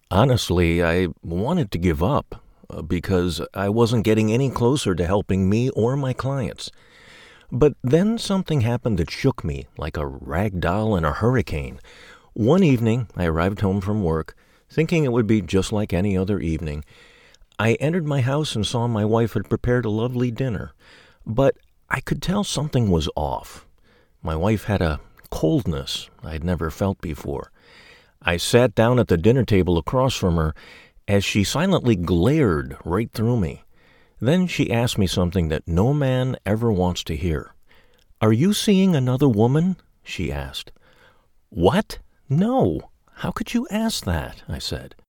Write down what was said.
Honestly, I wanted to give up because I wasn't getting any closer to helping me or my clients. But then something happened that shook me like a rag doll in a hurricane. One evening, I arrived home from work, thinking it would be just like any other evening. I entered my house and saw my wife had prepared a lovely dinner. But I could tell something was off. My wife had a coldness I'd never felt before. I sat down at the dinner table across from her as she silently glared right through me. Then she asked me something that no man ever wants to hear. "Are you seeing another woman?" she asked. "What? No. How could you ask that?" I said.